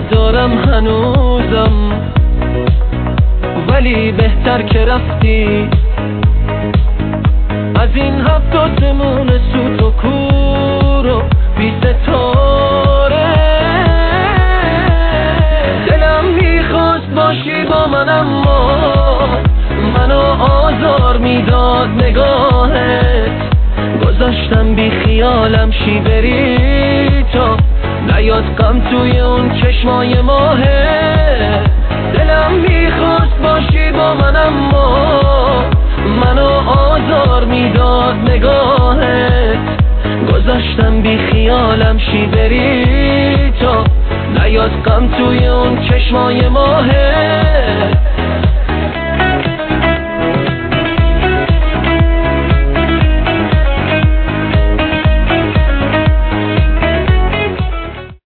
دارم هنوزم، ولی بهتر که رفتی. از این هفت آسمون سوت و کور و بی ستاره، دلم میخواست باشی با من، اما منو آزار میداد نگاهت. گذاشتم بی خیالم شی بری تا نیاد غم توی اون چشمای ماهت. دلم میخواست باشی با من، اما منو آزار میداد نگاهت. گذاشتم بی خیالم شی بری تا نیاد غم توی اون چشمای ماهت.